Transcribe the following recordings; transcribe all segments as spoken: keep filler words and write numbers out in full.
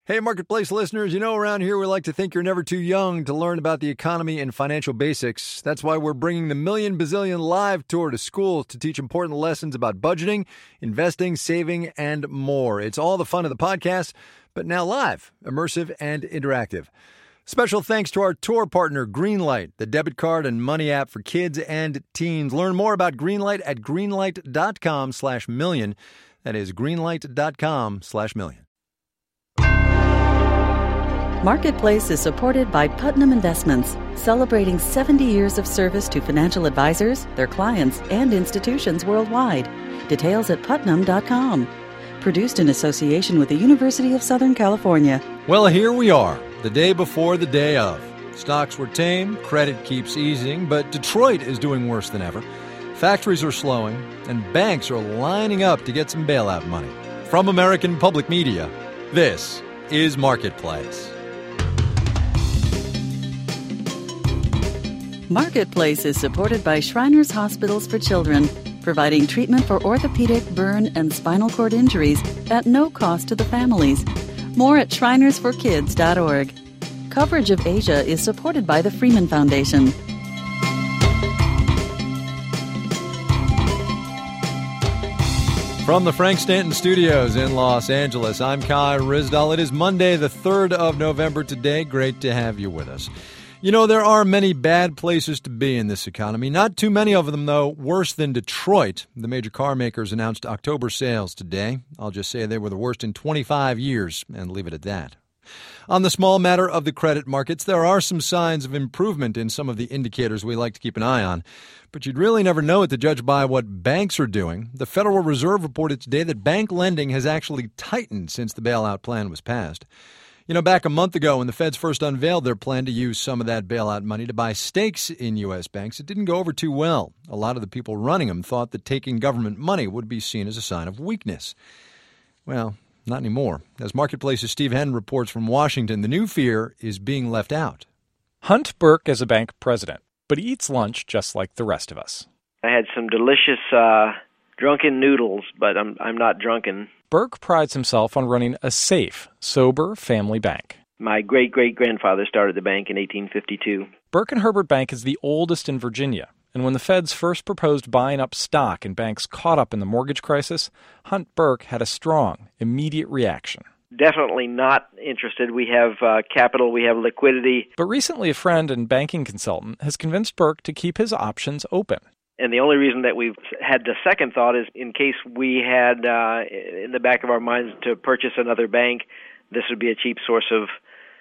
Hey, Marketplace listeners, you know around here we like to think you're never too young to learn about the economy and financial basics. That's why we're bringing the Million Bazillion Live Tour to schools to teach important lessons about budgeting, investing, saving, and more. It's all the fun of the podcast, but now live, immersive, and interactive. Special thanks to our tour partner, Greenlight, the debit card and money app for kids and teens. Learn more about Greenlight at greenlight.com slash million. That is greenlight.com slash million. Marketplace is supported by Putnam Investments, celebrating seventy years of service to financial advisors, their clients, and institutions worldwide. Details at putnam dot com. Produced in association with the University of Southern California. Well, here we are, the day before the day of. Stocks were tame, credit keeps easing, but Detroit is doing worse than ever. Factories are slowing, and banks are lining up to get some bailout money. From American Public Media, this is Marketplace. Marketplace is supported by Shriners Hospitals for Children, providing treatment for orthopedic, burn, and spinal cord injuries at no cost to the families. More at shriners for kids dot org. Coverage of Asia is supported by the Freeman Foundation. From the Frank Stanton Studios in Los Angeles, I'm Kai Ryssdal. It is Monday, the third of November today. Great to have you with us. You know, there are many bad places to be in this economy. Not too many of them, though, worse than Detroit. The major car makers announced October sales today. I'll just say they were the worst in twenty-five years and leave it at that. On the small matter of the credit markets, there are some signs of improvement in some of the indicators we like to keep an eye on. But you'd really never know it to judge by what banks are doing. The Federal Reserve reported today that bank lending has actually tightened since the bailout plan was passed. You know, back a month ago when the Feds first unveiled their plan to use some of that bailout money to buy stakes in U S banks, it didn't go over too well. A lot of the people running them thought that taking government money would be seen as a sign of weakness. Well, not anymore. As Marketplace's Steve Henn reports from Washington, the new fear is being left out. Hunt Burke is a bank president, but he eats lunch just like the rest of us. I had some delicious uh, drunken noodles, but I'm I'm not drunken. Burke prides himself on running a safe, sober family bank. My great-great-grandfather started the bank in eighteen fifty-two. Burke and Herbert Bank is the oldest in Virginia, and when the Feds first proposed buying up stock in banks caught up in the mortgage crisis, Hunt Burke had a strong, immediate reaction. Definitely not interested. We have uh, capital, we have liquidity. But recently a friend and banking consultant has convinced Burke to keep his options open. And the only reason that we've had the second thought is in case we had uh, in the back of our minds to purchase another bank, this would be a cheap source of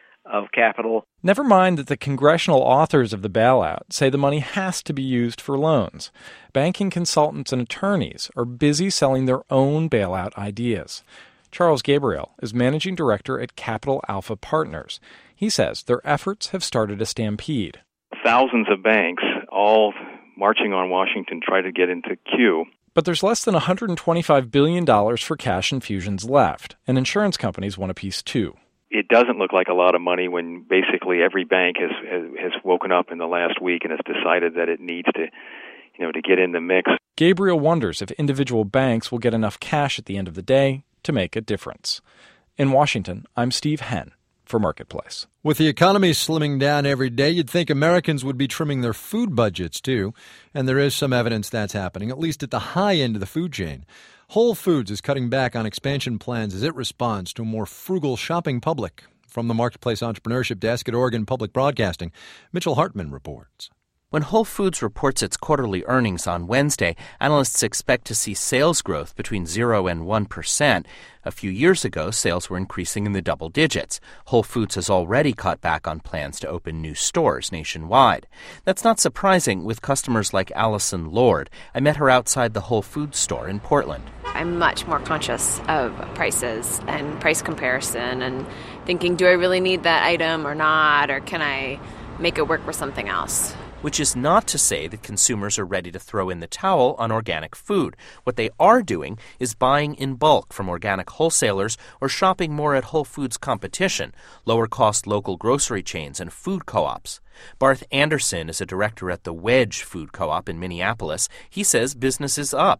of capital. Never mind that the congressional authors of the bailout say the money has to be used for loans. Banking consultants and attorneys are busy selling their own bailout ideas. Charles Gabriel is managing director at Capital Alpha Partners. He says their efforts have started a stampede. Thousands of banks all marching on Washington try to get into queue. But there's less than one hundred twenty-five billion dollars for cash infusions left, and insurance companies want a piece too. It doesn't look like a lot of money when basically every bank has, has has woken up in the last week and has decided that it needs to, you know, to get in the mix. Gabriel wonders if individual banks will get enough cash at the end of the day to make a difference. In Washington, I'm Steve Henn for Marketplace. With the economy slimming down every day, you'd think Americans would be trimming their food budgets, too. And there is some evidence that's happening, at least at the high end of the food chain. Whole Foods is cutting back on expansion plans as it responds to a more frugal shopping public. From the Marketplace Entrepreneurship Desk at Oregon Public Broadcasting, Mitchell Hartman reports. When Whole Foods reports its quarterly earnings on Wednesday, analysts expect to see sales growth between zero and one percent. A few years ago, sales were increasing in the double digits. Whole Foods has already cut back on plans to open new stores nationwide. That's not surprising with customers like Allison Lord. I met her outside the Whole Foods store in Portland. I'm much more conscious of prices and price comparison and thinking, do I really need that item or not, or can I make it work with something else? Which is not to say that consumers are ready to throw in the towel on organic food. What they are doing is buying in bulk from organic wholesalers or shopping more at Whole Foods competition, lower-cost local grocery chains and food co-ops. Barth Anderson is a director at the Wedge Food Co-op in Minneapolis. He says business is up.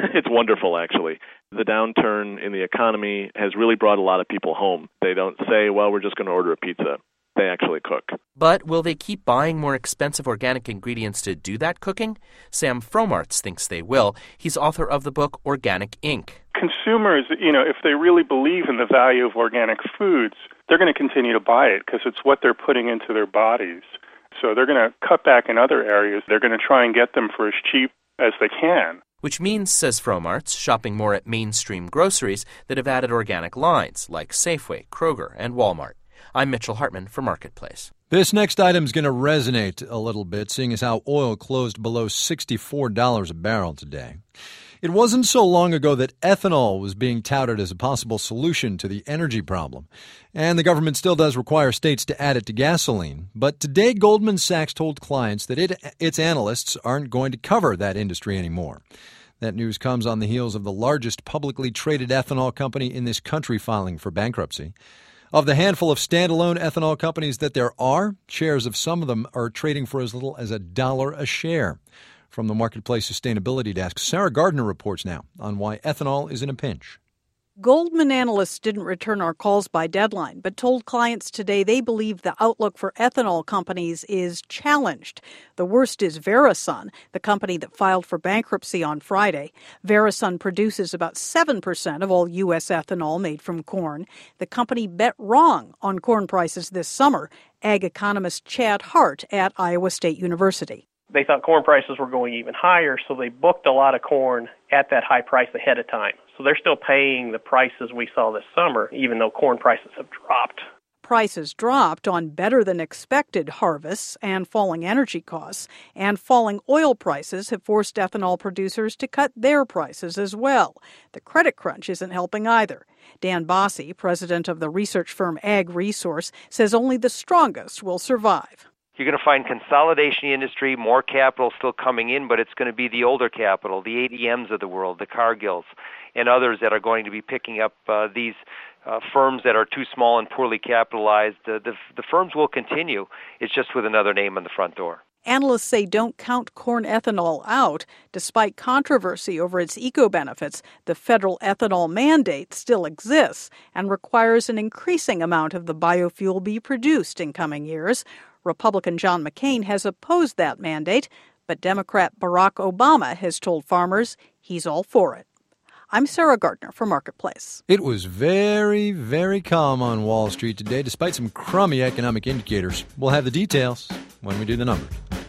It's wonderful, actually. The downturn in the economy has really brought a lot of people home. They don't say, well, we're just going to order a pizza. They actually cook. But will they keep buying more expensive organic ingredients to do that cooking? Sam Fromartz thinks they will. He's author of the book Organic Incorporated. Consumers, you know, if they really believe in the value of organic foods, they're going to continue to buy it because it's what they're putting into their bodies. So they're going to cut back in other areas. They're going to try and get them for as cheap as they can. Which means, says Fromartz, shopping more at mainstream groceries that have added organic lines like Safeway, Kroger, and Walmart. I'm Mitchell Hartman for Marketplace. This next item is going to resonate a little bit, seeing as how oil closed below sixty-four dollars a barrel today. It wasn't so long ago that ethanol was being touted as a possible solution to the energy problem. And the government still does require states to add it to gasoline. But today, Goldman Sachs told clients that it, its analysts aren't going to cover that industry anymore. That news comes on the heels of the largest publicly traded ethanol company in this country filing for bankruptcy. Of the handful of standalone ethanol companies that there are, shares of some of them are trading for as little as a dollar a share. From the Marketplace Sustainability Desk, Sarah Gardner reports now on why ethanol is in a pinch. Goldman analysts didn't return our calls by deadline, but told clients today they believe the outlook for ethanol companies is challenged. The worst is Verisun, the company that filed for bankruptcy on Friday. Verisun produces about seven percent of all U S ethanol made from corn. The company bet wrong on corn prices this summer, ag economist Chad Hart at Iowa State University. They thought corn prices were going even higher, so they booked a lot of corn at that high price ahead of time. So they're still paying the prices we saw this summer, even though corn prices have dropped. Prices dropped on better-than-expected harvests and falling energy costs, and falling oil prices have forced ethanol producers to cut their prices as well. The credit crunch isn't helping either. Dan Bossie, president of the research firm Ag Resource, says only the strongest will survive. You're going to find consolidation in the industry, more capital still coming in, but it's going to be the older capital, the A D Ms of the world, the Cargills, and others that are going to be picking up uh, these uh, firms that are too small and poorly capitalized. Uh, the, the firms will continue. It's just with another name on the front door. Analysts say don't count corn ethanol out. Despite controversy over its eco-benefits, the federal ethanol mandate still exists and requires an increasing amount of the biofuel be produced in coming years. Republican John McCain has opposed that mandate, but Democrat Barack Obama has told farmers he's all for it. I'm Sarah Gardner for Marketplace. It was very, very calm on Wall Street today, despite some crummy economic indicators. We'll have the details when we do the numbers.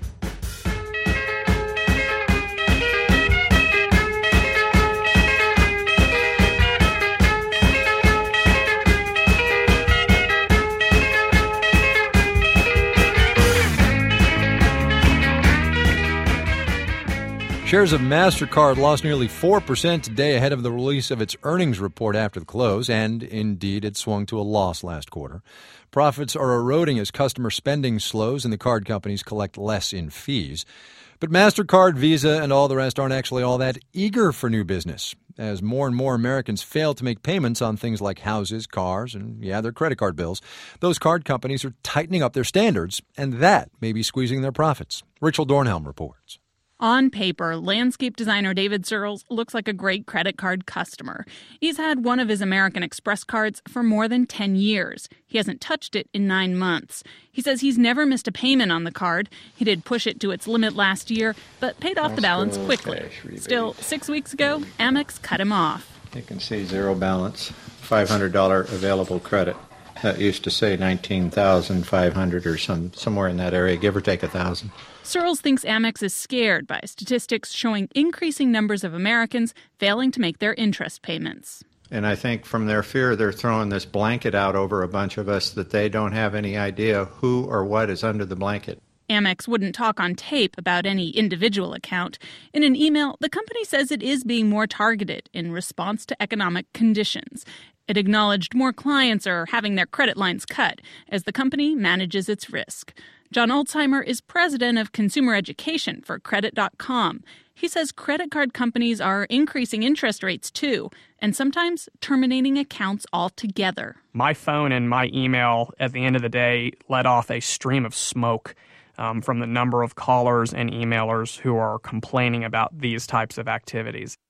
Shares of MasterCard lost nearly four percent today ahead of the release of its earnings report after the close, and indeed it swung to a loss last quarter. Profits are eroding as customer spending slows and the card companies collect less in fees. But MasterCard, Visa, and all the rest aren't actually all that eager for new business, as more and more Americans fail to make payments on things like houses, cars, and, yeah, their credit card bills. Those card companies are tightening up their standards, and that may be squeezing their profits. Rachel Dornhelm reports. On paper, landscape designer David Searles looks like a great credit card customer. He's had one of his American Express cards for more than ten years. He hasn't touched it in nine months. He says he's never missed a payment on the card. He did push it to its limit last year, but paid off the balance quickly. Still, six weeks ago, Amex cut him off. You can see zero balance, five hundred dollars available credit. That used to say nineteen thousand five hundred dollars or some somewhere in that area, give or take one thousand dollars. Searles thinks Amex is scared by statistics showing increasing numbers of Americans failing to make their interest payments. And I think from their fear, they're throwing this blanket out over a bunch of us that they don't have any idea who or what is under the blanket. Amex wouldn't talk on tape about any individual account. In an email, the company says it is being more targeted in response to economic conditions. It acknowledged more clients are having their credit lines cut as the company manages its risk. John Alzheimer is president of consumer education for Credit dot com. He says credit card companies are increasing interest rates too, and sometimes terminating accounts altogether. My phone and my email at the end of the day let off a stream of smoke um, from the number of callers and emailers who are complaining about these types of activities.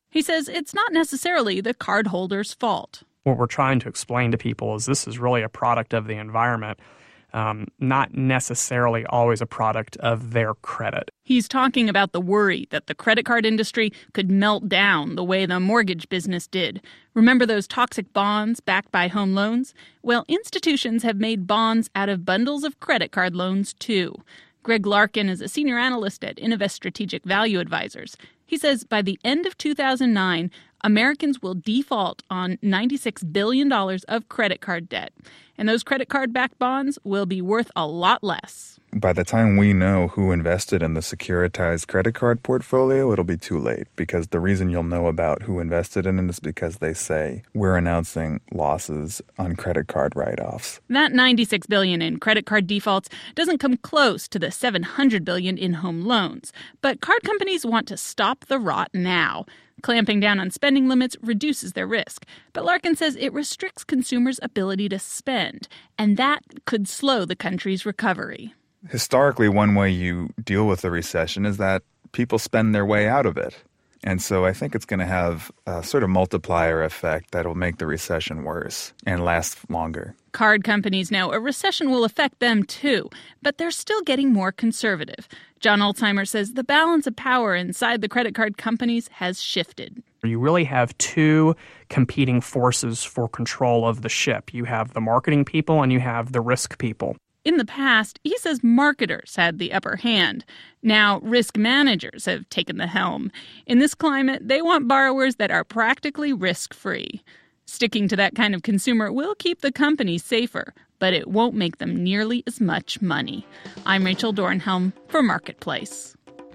He says it's not necessarily the cardholder's fault. What we're trying to explain to people is this is really a product of the environment, um, not necessarily always a product of their credit. He's talking about the worry that the credit card industry could melt down the way the mortgage business did. Remember those toxic bonds backed by home loans? Well, institutions have made bonds out of bundles of credit card loans, too. Greg Larkin is a senior analyst at Innovest Strategic Value Advisors. He says by the end of two thousand nine, Americans will default on ninety-six billion dollars of credit card debt. And those credit card-backed bonds will be worth a lot less. By the time we know who invested in the securitized credit card portfolio, it'll be too late, because the reason you'll know about who invested in it is because they say, we're announcing losses on credit card write-offs. That ninety-six billion dollars in credit card defaults doesn't come close to the seven hundred billion dollars in home loans. But card companies want to stop the rot now. Clamping down on spending limits reduces their risk. But Larkin says it restricts consumers' ability to spend, and that could slow the country's recovery. Historically, one way you deal with a recession is that people spend their way out of it. And so I think it's going to have a sort of multiplier effect that will make the recession worse and last longer. Card companies know a recession will affect them too, but they're still getting more conservative. John Alzheimer says the balance of power inside the credit card companies has shifted. You really have two competing forces for control of the ship. You have the marketing people and you have the risk people. In the past, he says marketers had the upper hand. Now, risk managers have taken the helm. In this climate, they want borrowers that are practically risk-free. Sticking to that kind of consumer will keep the companies safer, but it won't make them nearly as much money. I'm Rachel Dornhelm for Marketplace.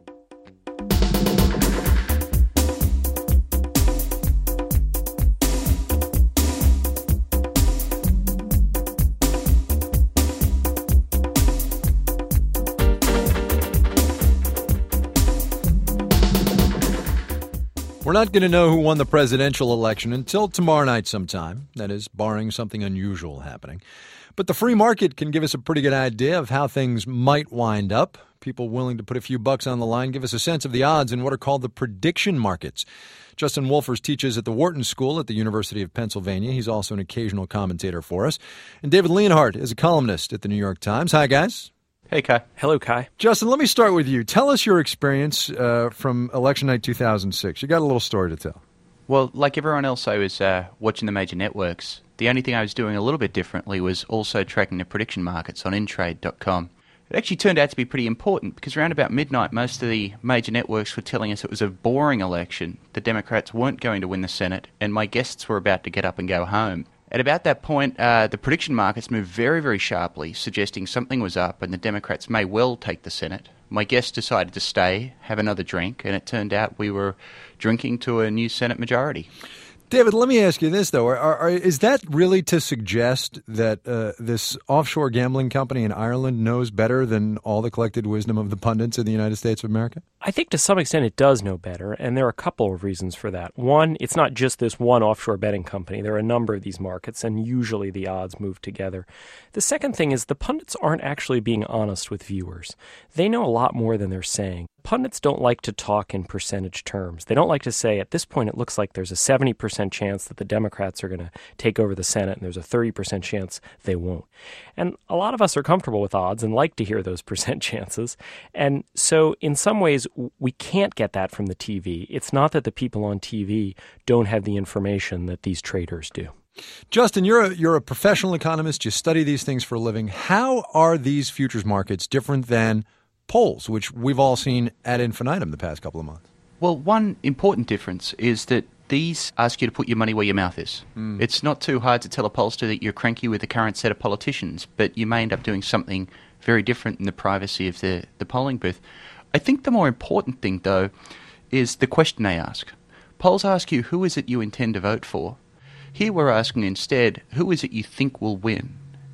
We're not going to know who won the presidential election until tomorrow night sometime. That is, barring something unusual happening. But the free market can give us a pretty good idea of how things might wind up. People willing to put a few bucks on the line give us a sense of the odds in what are called the prediction markets. Justin Wolfers teaches at the Wharton School at the University of Pennsylvania. He's also an occasional commentator for us. And David Leonhardt is a columnist at the New York Times. Hi, guys. Hey, Kai. Hello, Kai. Justin, let me start with you. Tell us your experience uh, from election night two thousand six. You got a little story to tell. Well, like everyone else, I was uh, watching the major networks. The only thing I was doing a little bit differently was also tracking the prediction markets on in trade dot com. It actually turned out to be pretty important because around about midnight, most of the major networks were telling us it was a boring election. The Democrats weren't going to win the Senate, and my guests were about to get up and go home. At about that point, uh, the prediction markets moved very, very sharply, suggesting something was up and the Democrats may well take the Senate. My guests decided to stay, have another drink, and it turned out we were drinking to a new Senate majority. David, let me ask you this, though. Are, are, is that really to suggest that uh, this offshore gambling company in Ireland knows better than all the collected wisdom of the pundits in the United States of America? I think to some extent it does know better, and there are a couple of reasons for that. One, it's not just this one offshore betting company. There are a number of these markets, and usually the odds move together. The second thing is the pundits aren't actually being honest with viewers. They know a lot more than they're saying. Pundits don't like to talk in percentage terms. They don't like to say, at this point, it looks like there's a seventy percent chance that the Democrats are going to take over the Senate, and there's a thirty percent chance they won't. And a lot of us are comfortable with odds and like to hear those percent chances. And so in some ways, we can't get that from the T V. It's not that the people on T V don't have the information that these traders do. Justin, you're a, you're a professional economist. You study these things for a living. How are these futures markets different than polls, which we've all seen ad infinitum the past couple of months? Well, one important difference is that these ask you to put your money where your mouth is. Mm. It's not too hard to tell a pollster that you're cranky with the current set of politicians, but you may end up doing something very different in the privacy of the, the polling booth. I think the more important thing, though, is the question they ask. Polls ask you, who is it you intend to vote for? Here we're asking instead, who is it you think will win?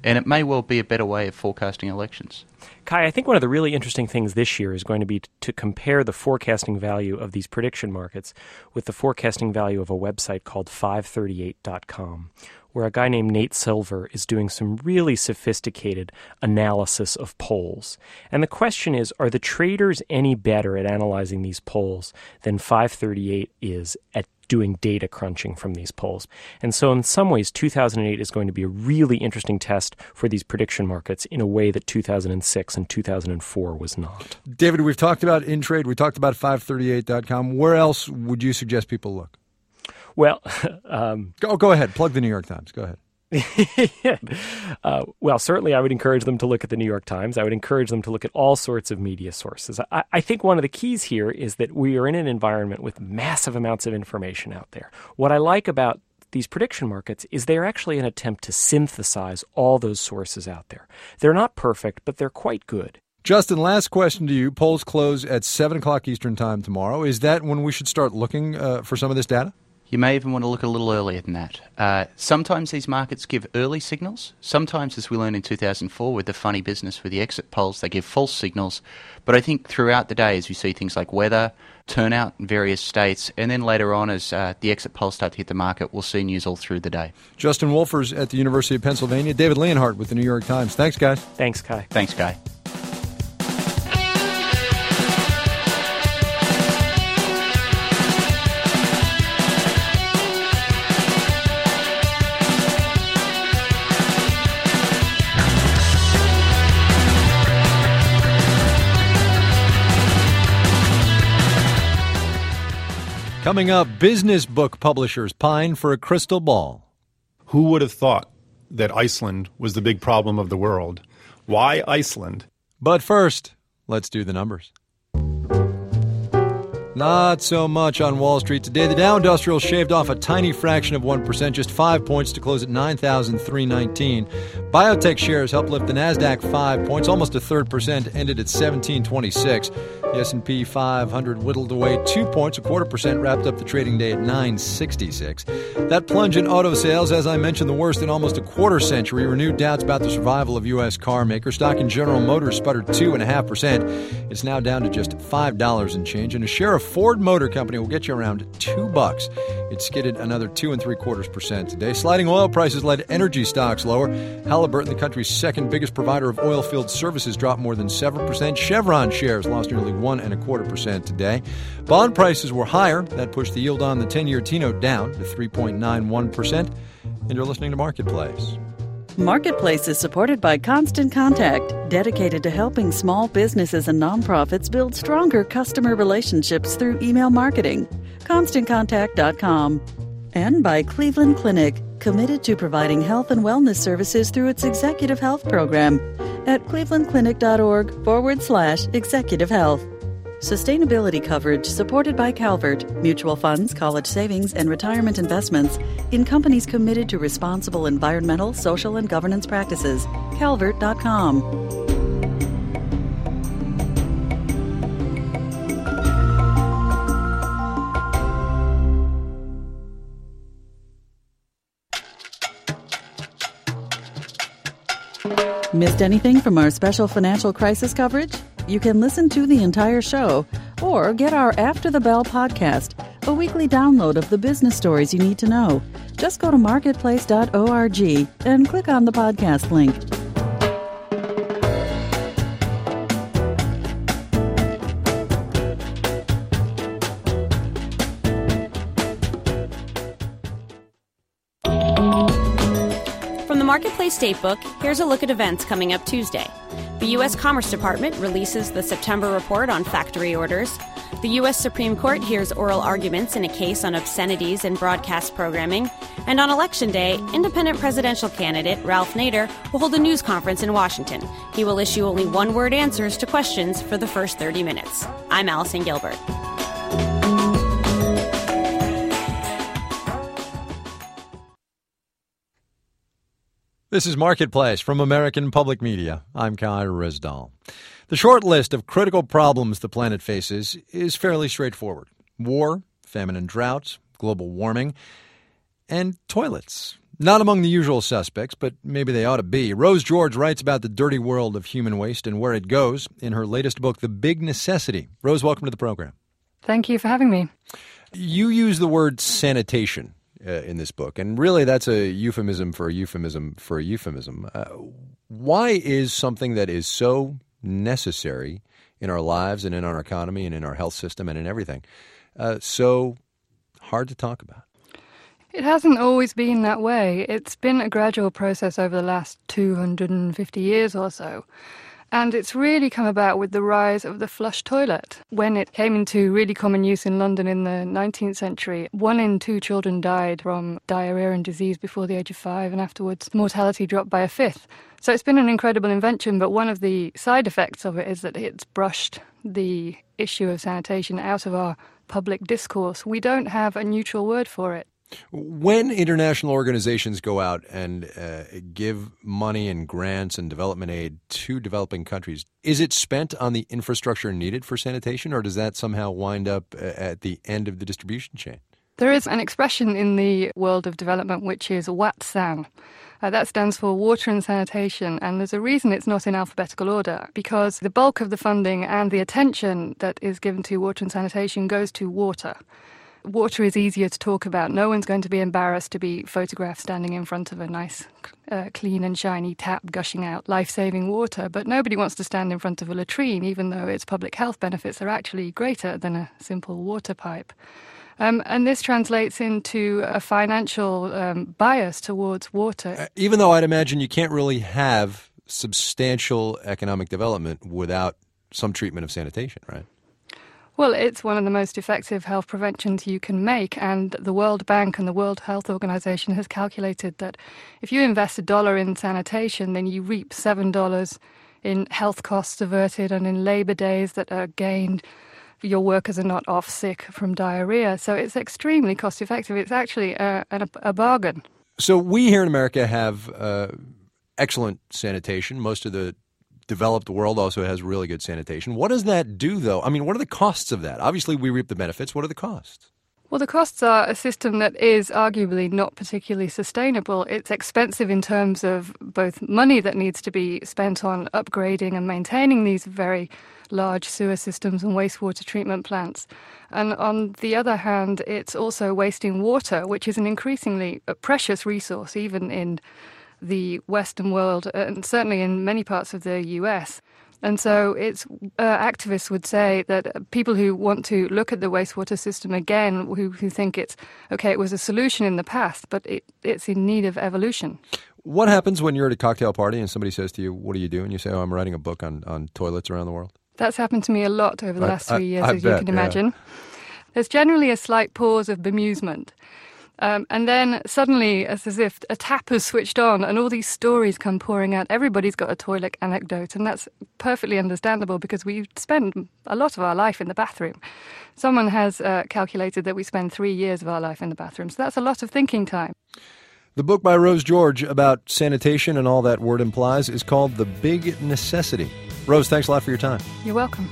And it may well be a better way of forecasting elections. Kai, I think one of the really interesting things this year is going to be t- to compare the forecasting value of these prediction markets with the forecasting value of a website called five thirty-eight dot com, where a guy named Nate Silver is doing some really sophisticated analysis of polls. And the question is, are the traders any better at analyzing these polls than five thirty-eight is at doing data crunching from these polls? And so in some ways, two thousand eight is going to be a really interesting test for these prediction markets in a way that two thousand six and two thousand four was not. David, we've talked about InTrade. We talked about five thirty-eight dot com. Where else would you suggest people look? Well, um, go, go ahead. Plug the New York Times. Go ahead. uh, well, certainly I would encourage them to look at the New York Times. I would encourage them to look at all sorts of media sources. I, I think one of the keys here is that we are in an environment with massive amounts of information out there. What I like about these prediction markets is they're actually an attempt to synthesize all those sources out there. They're not perfect, but they're quite good. Justin, last question to you. Polls close at seven o'clock Eastern Time tomorrow. Is that when we should start looking uh, for some of this data? You may even want to look a little earlier than that. Uh, sometimes these markets give early signals. Sometimes, as we learned in two thousand four with the funny business with the exit polls, they give false signals. But I think throughout the day, as we see things like weather, turnout in various states, and then later on as uh, the exit polls start to hit the market, we'll see news all through the day. Justin Wolfers at the University of Pennsylvania. David Leonhardt with the New York Times. Thanks, guys. Thanks, Kai. Thanks, Kai. Coming up, business book publishers pine for a crystal ball. Who would have thought that Iceland was the big problem of the world? Why Iceland? But first, let's do the numbers. Not so much on Wall Street today. The Dow Industrial shaved off a tiny fraction of one percent, just five points to close at nine thousand three hundred nineteen. Biotech shares helped lift the Nasdaq five points, almost a third percent, ended at seventeen twenty-six. The S and P five hundred whittled away two points, a quarter percent, wrapped up the trading day at nine sixty-six. That plunge in auto sales, as I mentioned, the worst in almost a quarter century, renewed doubts about the survival of U S car makers. Stock in General Motors sputtered two point five percent. It's now down to just five dollars and change, and a share of Ford Motor Company will get you around two bucks. It skidded another two and three quarters percent today. Sliding oil prices led energy stocks lower. Halliburton, the country's second biggest provider of oil field services, dropped more than seven percent. Chevron shares lost nearly one and a quarter percent today. Bond prices were higher. That pushed the yield on the ten-year T-note down to three point nine one percent. And you're listening to Marketplace. Marketplace is supported by Constant Contact, dedicated to helping small businesses and nonprofits build stronger customer relationships through email marketing. constant contact dot com. And by Cleveland Clinic, committed to providing health and wellness services through its executive health program at clevelandclinic.org forward slash executive health. Sustainability coverage supported by Calvert, mutual funds, college savings, and retirement investments in companies committed to responsible environmental, social, and governance practices. calvert dot com. Missed anything from our special financial crisis coverage? You can listen to the entire show or get our After the Bell podcast, a weekly download of the business stories you need to know. Just go to marketplace dot org and click on the podcast link. From the Marketplace Datebook, here's a look at events coming up Tuesday. The U S Commerce Department releases the September report on factory orders. The U S Supreme Court hears oral arguments in a case on obscenities in broadcast programming. And on Election Day, independent presidential candidate Ralph Nader will hold a news conference in Washington. He will issue only one-word answers to questions for the first thirty minutes. I'm Allison Gilbert. This is Marketplace from American Public Media. I'm Kai Ryssdal. The short list of critical problems the planet faces is fairly straightforward. War, famine and drought, global warming, and toilets. Not among the usual suspects, but maybe they ought to be. Rose George writes about the dirty world of human waste and where it goes in her latest book, The Big Necessity. Rose, welcome to the program. Thank you for having me. You use the word sanitation uh, in this book, and really that's a euphemism for a euphemism for a euphemism. Uh, why is something that is so necessary in our lives and in our economy and in our health system and in everything uh, so hard to talk about? It hasn't always been that way. It's been a gradual process over the last two hundred fifty years or so. And it's really come about with the rise of the flush toilet. When it came into really common use in London in the nineteenth century, one in two children died from diarrhea and disease before the age of five, and afterwards mortality dropped by a fifth. So it's been an incredible invention, but one of the side effects of it is that it's brushed the issue of sanitation out of our public discourse. We don't have a neutral word for it. When international organizations go out and uh, give money and grants and development aid to developing countries, is it spent on the infrastructure needed for sanitation, or does that somehow wind up at the end of the distribution chain? There is an expression in the world of development which is WATSAN. Uh, that stands for Water and Sanitation, and there's a reason it's not in alphabetical order, because the bulk of the funding and the attention that is given to water and sanitation goes to water. Water is easier to talk about. No one's going to be embarrassed to be photographed standing in front of a nice, uh, clean and shiny tap gushing out life-saving water. But nobody wants to stand in front of a latrine, even though its public health benefits are actually greater than a simple water pipe. Um, and this translates into a financial um, bias towards water. Uh, even though I'd imagine you can't really have substantial economic development without some treatment of sanitation, right? Well, it's one of the most effective health preventions you can make, and the World Bank and the World Health Organization has calculated that if you invest a dollar in sanitation, then you reap seven dollars in health costs averted and in labor days that are gained. Your workers are not off sick from diarrhea. So it's extremely cost effective. It's actually a, a, a bargain. So we here in America have uh, excellent sanitation. Most of the developed world also has really good sanitation. What does that do, though? I mean, what are the costs of that? Obviously, we reap the benefits. What are the costs? Well, the costs are a system that is arguably not particularly sustainable. It's expensive in terms of both money that needs to be spent on upgrading and maintaining these very large sewer systems and wastewater treatment plants. And on the other hand, it's also wasting water, which is an increasingly precious resource, even in the Western world, and certainly in many parts of the U S. And so it's uh, activists would say that people who want to look at the wastewater system again, who, who think it's, okay, it was a solution in the past, but it, it's in need of evolution. What happens when you're at a cocktail party and somebody says to you, what do you do? And you say, oh, I'm writing a book on, on toilets around the world. That's happened to me a lot over the last I, three years, I, I as bet, you can imagine. Yeah. There's generally a slight pause of bemusement. Um, and then suddenly, it's as if a tap has switched on and all these stories come pouring out. Everybody's got a toilet anecdote, and that's perfectly understandable because we spend a lot of our life in the bathroom. Someone has uh, calculated that we spend three years of our life in the bathroom, so that's a lot of thinking time. The book by Rose George about sanitation and all that word implies is called The Big Necessity. Rose, thanks a lot for your time. You're welcome.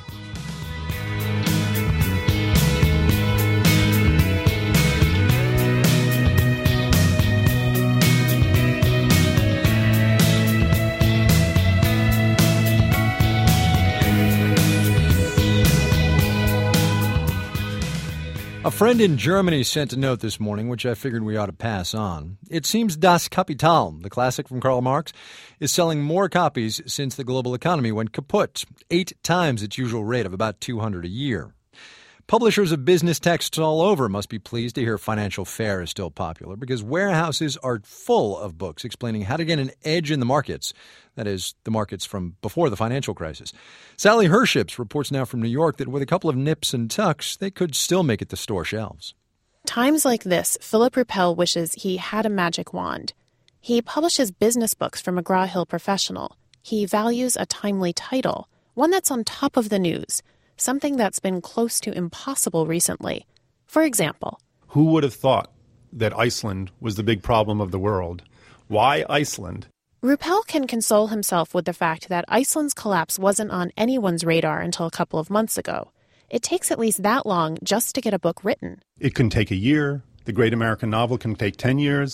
A friend in Germany sent a note this morning, which I figured we ought to pass on. It seems Das Kapital, the classic from Karl Marx, is selling more copies since the global economy went kaput, eight times its usual rate of about two hundred a year. Publishers of business texts all over must be pleased to hear Financial Fair is still popular because warehouses are full of books explaining how to get an edge in the markets. That is, the markets from before the financial crisis. Sally Herships reports now from New York that with a couple of nips and tucks, they could still make it to store shelves. Times like this, Philip Ruppel wishes he had a magic wand. He publishes business books for McGraw-Hill Professional. He values a timely title, one that's on top of the news, something that's been close to impossible recently. For example, who would have thought that Iceland was the big problem of the world? Why Iceland? Ruppel can console himself with the fact that Iceland's collapse wasn't on anyone's radar until a couple of months ago. It takes at least that long just to get a book written. It can take a year. The great American novel can take ten years.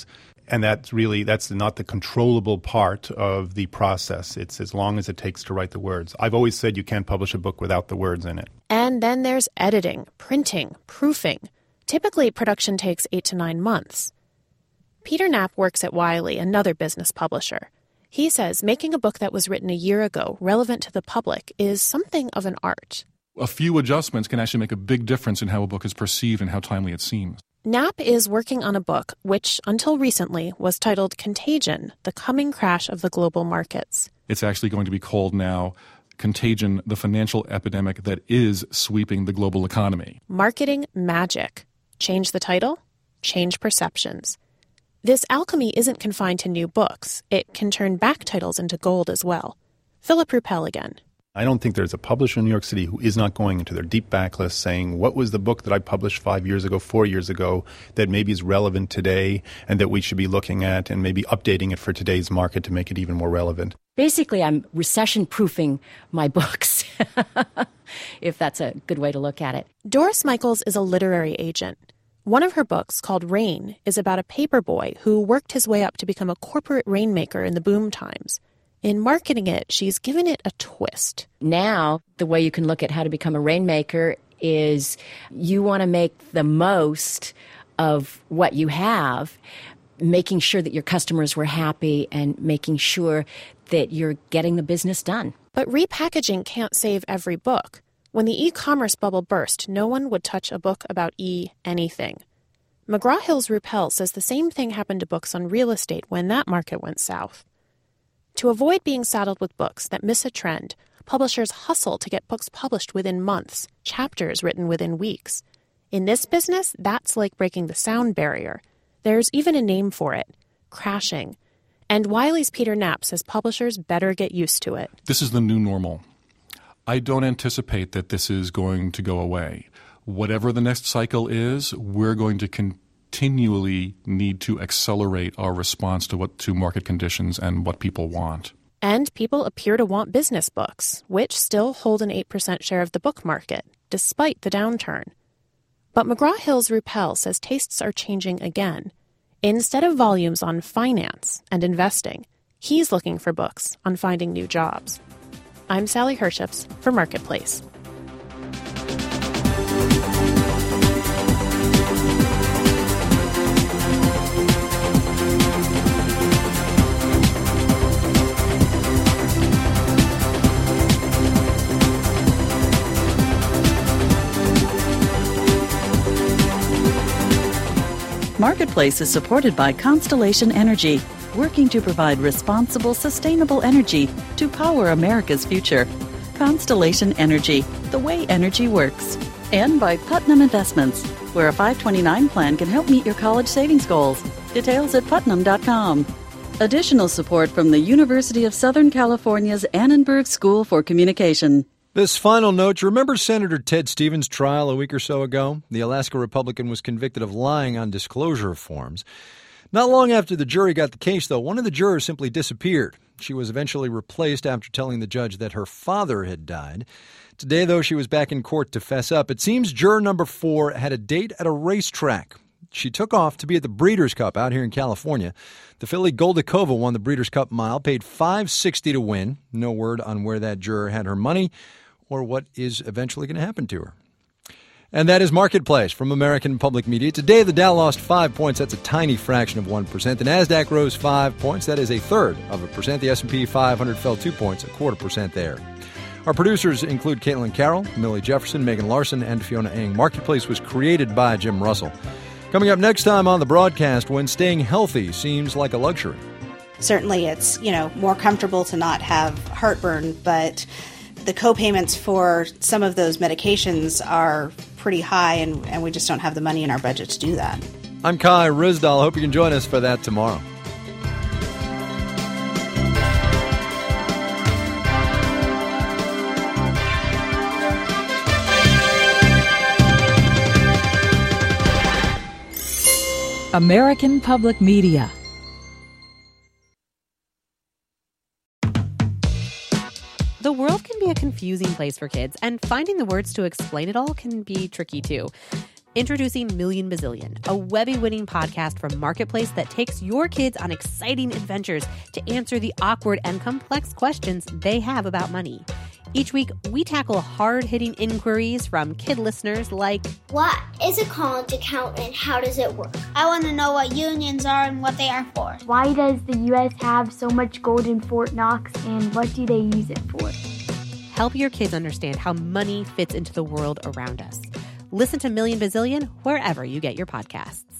And that's really, that's not the controllable part of the process. It's as long as it takes to write the words. I've always said you can't publish a book without the words in it. And then there's editing, printing, proofing. Typically, production takes eight to nine months. Peter Knapp works at Wiley, another business publisher. He says making a book that was written a year ago relevant to the public is something of an art. A few adjustments can actually make a big difference in how a book is perceived and how timely it seems. Knapp is working on a book which, until recently, was titled Contagion, The Coming Crash of the Global Markets. It's actually going to be called now Contagion, the Financial Epidemic That Is Sweeping the Global Economy. Marketing magic. Change the title, change perceptions. This alchemy isn't confined to new books. It can turn back titles into gold as well. Philip Ruppel again. I don't think there's a publisher in New York City who is not going into their deep backlist saying, what was the book that I published five years ago, four years ago, that maybe is relevant today and that we should be looking at and maybe updating it for today's market to make it even more relevant? Basically, I'm recession-proofing my books, if that's a good way to look at it. Doris Michaels is a literary agent. One of her books, called Rain, is about a paperboy who worked his way up to become a corporate rainmaker in the boom times. In marketing it, she's given it a twist. Now, the way you can look at how to become a rainmaker is you want to make the most of what you have, making sure that your customers were happy and making sure that you're getting the business done. But repackaging can't save every book. When the e-commerce bubble burst, no one would touch a book about e-anything. McGraw-Hill's Ruppel says the same thing happened to books on real estate when that market went south. To avoid being saddled with books that miss a trend, publishers hustle to get books published within months, chapters written within weeks. In this business, that's like breaking the sound barrier. There's even a name for it, crashing. And Wiley's Peter Knapp says publishers better get used to it. This is the new normal. I don't anticipate that this is going to go away. Whatever the next cycle is, we're going to continually need to accelerate our response to what to market conditions and what people want. And people appear to want business books, which still hold an eight percent share of the book market, despite the downturn. But McGraw-Hill's Ruppel says tastes are changing again. Instead of volumes on finance and investing, he's looking for books on finding new jobs. I'm Sally Herships for Marketplace. Marketplace is supported by Constellation Energy, working to provide responsible, sustainable energy to power America's future. Constellation Energy, the way energy works. And by Putnam Investments, where a five twenty-nine plan can help meet your college savings goals. Details at putnam dot com. Additional support from the University of Southern California's Annenberg School for Communication. This final note, you remember Senator Ted Stevens' trial a week or so ago? The Alaska Republican was convicted of lying on disclosure forms. Not long after the jury got the case, though, one of the jurors simply disappeared. She was eventually replaced after telling the judge that her father had died. Today, though, she was back in court to fess up. It seems juror number four had a date at a racetrack. She took off to be at the Breeders' Cup out here in California. The filly Goldikova won the Breeders' Cup mile, paid five sixty to win. No word on where that juror had her money or what is eventually going to happen to her. And that is Marketplace from American Public Media. Today, the Dow lost five points. That's a tiny fraction of one percent. The NASDAQ rose five points. That is a third of a percent. The S and P five hundred fell two points, a quarter percent there. Our producers include Caitlin Carroll, Millie Jefferson, Megan Larson, and Fiona Ng. Marketplace was created by Jim Russell. Coming up next time on the broadcast, when staying healthy seems like a luxury. Certainly it's, you know, more comfortable to not have heartburn, but the co-payments for some of those medications are pretty high, and, and we just don't have the money in our budget to do that. I'm Kai Ryssdal. Hope you can join us for that tomorrow. American Public Media. The world can be a confusing place for kids, and finding the words to explain it all can be tricky too. Introducing Million Bazillion, a Webby-winning podcast from Marketplace that takes your kids on exciting adventures to answer the awkward and complex questions they have about money. Each week, we tackle hard-hitting inquiries from kid listeners like, what is a college account and how does it work? I want to know what unions are and what they are for. Why does the U S have so much gold in Fort Knox and what do they use it for? Help your kids understand how money fits into the world around us. Listen to Million Bazillion wherever you get your podcasts.